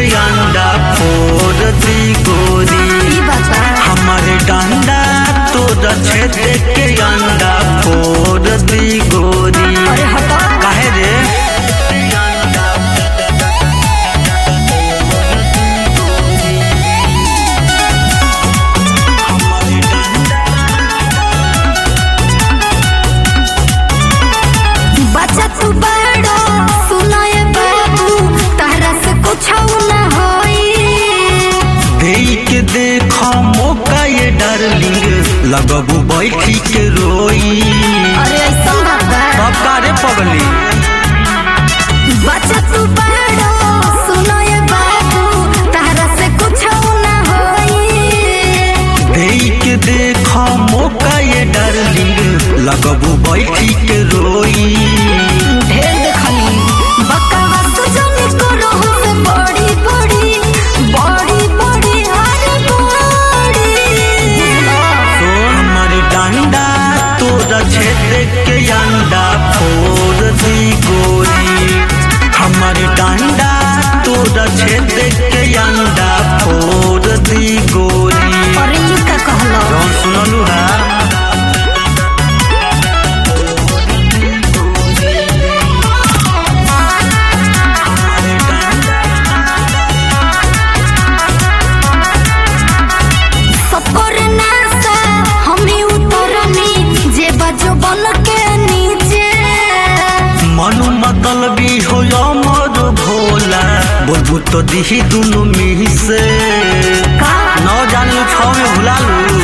अंडा फोड़ दी गोरी। हमारे डंडा तोरा छेद के अंडा फोड़ दी गोरी। काहे रे देखा मौका ये डार्लिंग लगबू बैठी के रोई। सबका रे पगली बच्चा तू बड़ो सुनो ये बाबू तारा से कुछ ना होई। देख देखा मौका ये डार्लिंग लगबू बैठी के रोई। ढेर देखनी बकवास जाने करो से बड़ी बड़ी बड़ी बड़ी हर बड़ी। हमारे डंडा तोरा छेद के अंडा फोड़ दी गोरी। हमारे डंडा तोरा छेद के अंडा फोड़ दी गोरी। और ये का कहलो कौन सुनलू है मनु मतलबी हो अमर भोला बोलबू तो दिही दुनु मिही से न जानलू छौ में भुला लू।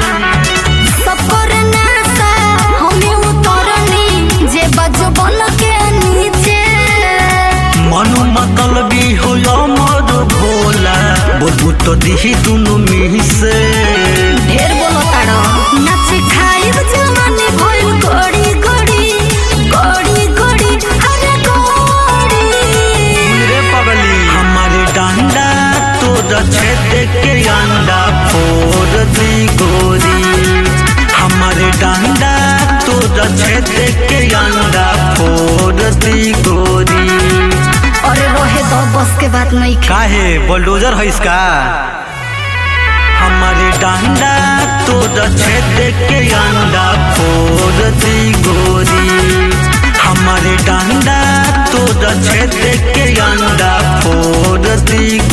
मनु मतलबी हो अमर भोला बोलबू तो दिही दुनु मिही से। ढेर बोलो तारो नच खाइब जवानी भइल गोड़ी गोड़ी गोड़ी गोड़ी अरे गोड़ी। रे पगली हमारे डंडा तोरा छेद के अंडा फोड़ दी गोरी। हमारे डंडा तोरा छेद के अंडा फोड़ दी गोरी। अरे रोहे तो बस के बात नहीं काहे बुलडोजर है इसका। हमारे डंडा तोरा छेद के अंडा फोड़ दी गोरी। हमारे डंडा तोरा छेद के अंडा फोड़ दी